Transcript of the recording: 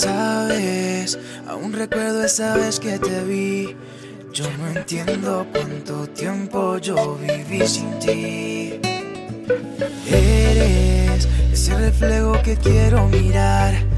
Sabes, aún recuerdo esa vez que te vi. Yo no entiendo cuánto tiempo yo viví sin ti. Eres ese reflejo que quiero mirar.